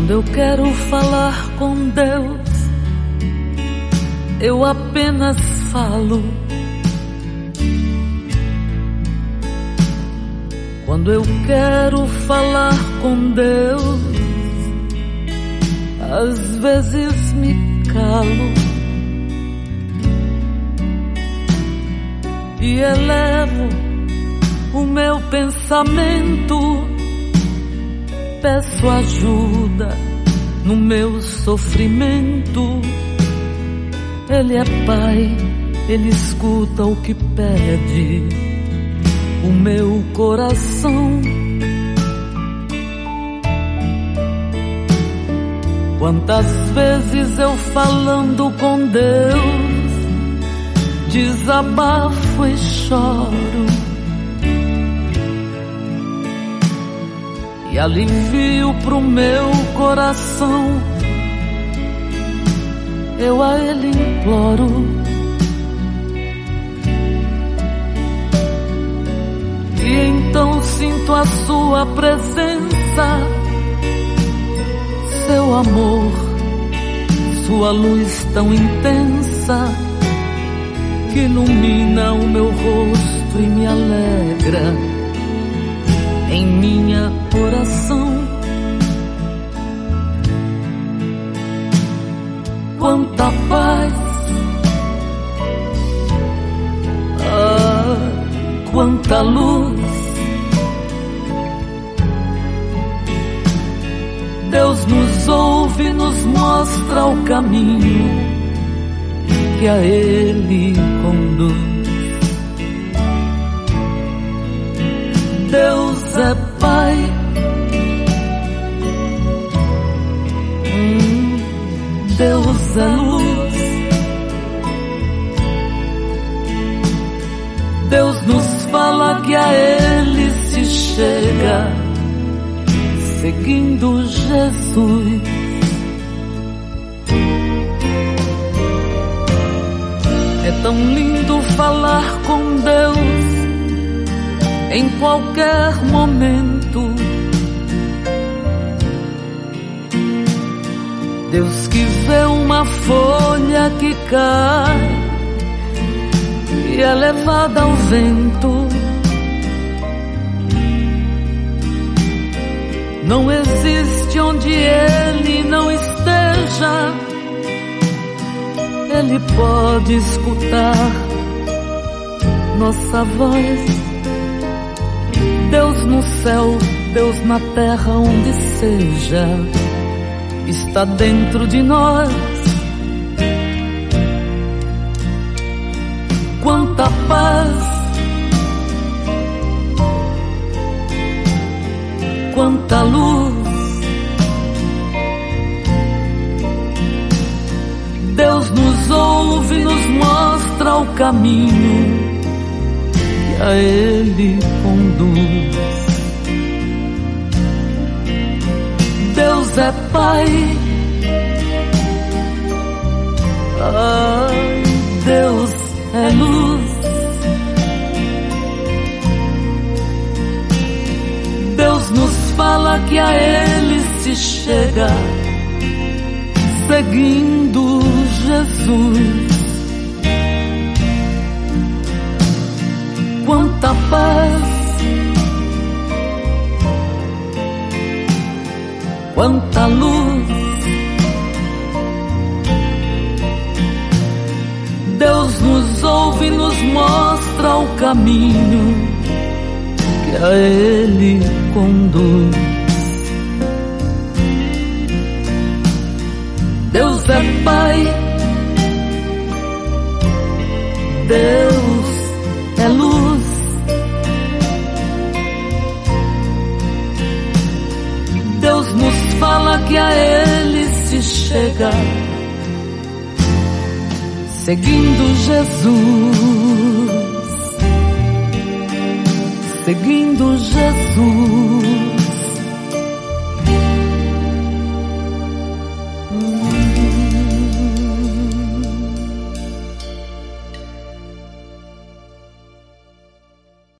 Quando eu quero falar com Deus, eu apenas falo. Quando eu quero falar com Deus, às vezes me calo e elevo o meu pensamento. Peço ajuda no meu sofrimento. Ele é Pai, Ele escuta o que pede o meu coração. Quantas vezes eu falando com Deus, desabafo e choro, e alivio pro meu coração. Eu a Ele imploro, e então sinto a sua presença, seu amor, sua luz tão intensa, que ilumina o meu rosto e me alegra em minha oração. Quanta paz, quanta luz. Deus nos ouve, nos mostra o caminho que a Ele conduz. Deus é Pai, Deus é luz. Deus nos fala que a Ele se chega, seguindo Jesus. É tão lindo falar com Deus em qualquer momento. Deus que vê uma folha que cai e é levada ao vento. Não existe onde Ele não esteja, Ele pode escutar nossa voz. Deus no céu, Deus na terra, onde seja, está dentro de nós. Quanta paz, quanta luz. Deus nos ouve, nos mostra o caminho que a Ele conduz. Deus é Pai, Deus é luz. Deus nos fala que a Ele se chega, seguindo Jesus. Quanta paz, quanta luz. Deus nos ouve, nos mostra o caminho que a Ele conduz. Deus é Pai, Deus é luz. Deus nos fala que a Ele se chega, seguindo Jesus, seguindo Jesus.